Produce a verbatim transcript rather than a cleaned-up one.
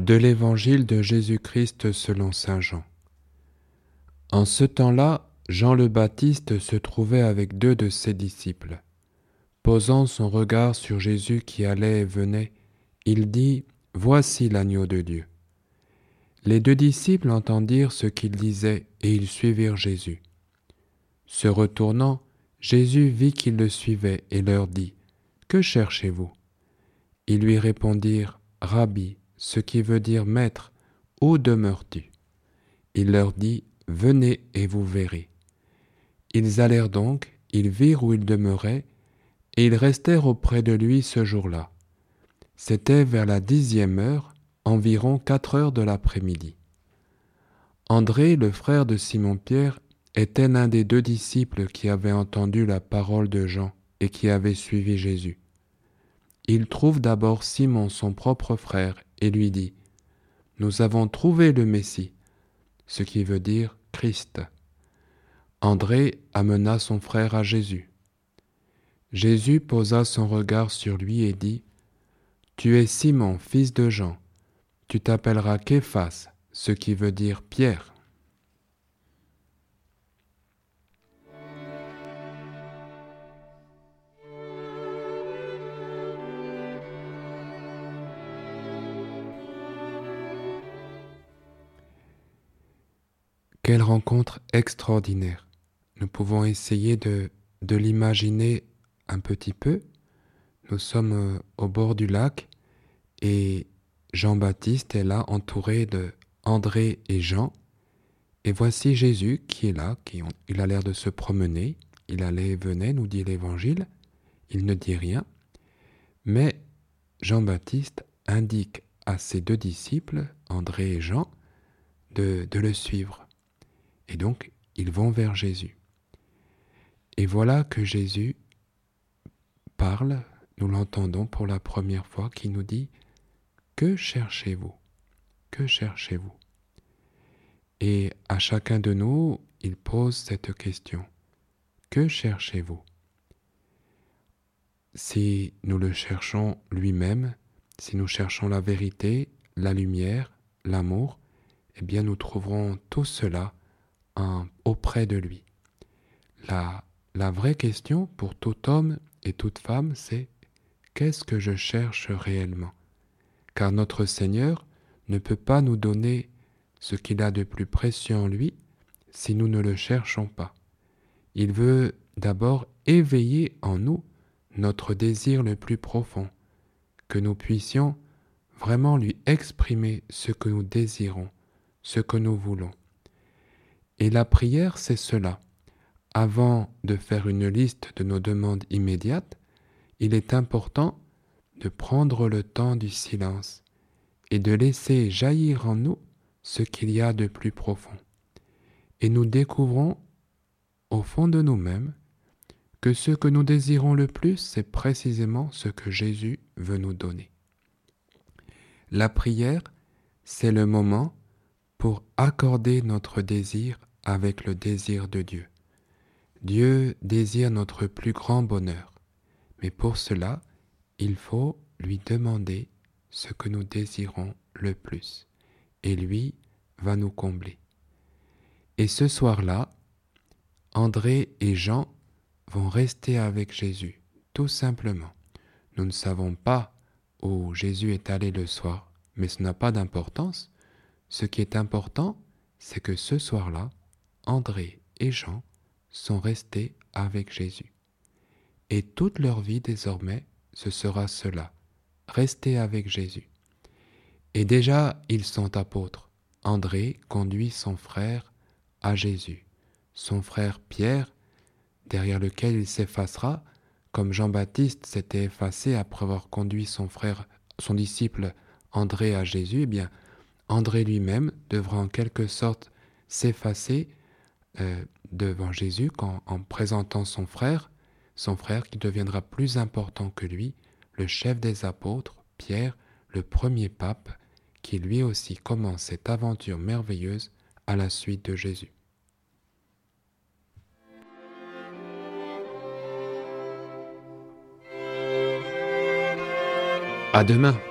De l'Évangile de Jésus-Christ selon saint Jean. En ce temps-là, Jean le Baptiste se trouvait avec deux de ses disciples. Posant son regard sur Jésus qui allait et venait, il dit « Voici l'agneau de Dieu ». Les deux disciples entendirent ce qu'il disait et ils suivirent Jésus. Se retournant, Jésus vit qu'ils le suivaient et leur dit « Que cherchez-vous » Ils lui répondirent « Rabbi », ce qui veut dire « Maître », où demeures-tu ? Il leur dit « Venez et vous verrez ». Ils allèrent donc, ils virent où il demeurait, et ils restèrent auprès de lui ce jour-là. C'était vers la dixième heure, environ quatre heures de l'après-midi. André, le frère de Simon-Pierre, était l'un des deux disciples qui avaient entendu la parole de Jean et qui avaient suivi Jésus. Il trouve d'abord Simon, son propre frère, et lui dit « Nous avons trouvé le Messie », ce qui veut dire Christ. André amena son frère à Jésus. Jésus posa son regard sur lui et dit « Tu es Simon, fils de Jean, tu t'appelleras Képhas, ce qui veut dire Pierre. » Quelle rencontre extraordinaire! Nous pouvons essayer de, de l'imaginer un petit peu. Nous sommes au bord du lac et Jean-Baptiste est là entouré de André et Jean. Et voici Jésus qui est là, qui, il a l'air de se promener. Il allait et venait, nous dit l'Évangile. Il ne dit rien. Mais Jean-Baptiste indique à ses deux disciples, André et Jean, de, de le suivre. Et donc, ils vont vers Jésus. Et voilà que Jésus parle, nous l'entendons pour la première fois, qui nous dit « Que cherchez-vous ? Que cherchez-vous » Et à chacun de nous, il pose cette question « Que cherchez-vous » Si nous le cherchons lui-même, si nous cherchons la vérité, la lumière, l'amour, eh bien nous trouverons tout cela en, auprès de lui. La, la vraie question pour tout homme et toute femme, c'est « Qu'est-ce que je cherche réellement ?» Car notre Seigneur ne peut pas nous donner ce qu'il a de plus précieux en lui si nous ne le cherchons pas. Il veut d'abord éveiller en nous notre désir le plus profond, que nous puissions vraiment lui exprimer ce que nous désirons, ce que nous voulons. Et la prière, c'est cela. Avant de faire une liste de nos demandes immédiates, il est important de prendre le temps du silence et de laisser jaillir en nous ce qu'il y a de plus profond. Et nous découvrons au fond de nous-mêmes que ce que nous désirons le plus, c'est précisément ce que Jésus veut nous donner. La prière, c'est le moment pour accorder notre désir avec le désir de Dieu. Dieu désire notre plus grand bonheur, mais pour cela, il faut lui demander ce que nous désirons le plus, et lui va nous combler. Et ce soir-là, André et Jean vont rester avec Jésus, tout simplement. Nous ne savons pas où Jésus est allé le soir, mais ce n'a pas d'importance. Ce qui est important, c'est que ce soir-là, André et Jean sont restés avec Jésus. Et toute leur vie désormais, ce sera cela, rester avec Jésus. Et déjà, ils sont apôtres. André conduit son frère à Jésus. Son frère Pierre, derrière lequel il s'effacera, comme Jean-Baptiste s'était effacé après avoir conduit son frère, son disciple André à Jésus, eh bien, André lui-même devra en quelque sorte s'effacer euh, devant Jésus quand, en présentant son frère, son frère qui deviendra plus important que lui, le chef des apôtres, Pierre, le premier pape, qui lui aussi commence cette aventure merveilleuse à la suite de Jésus. À demain!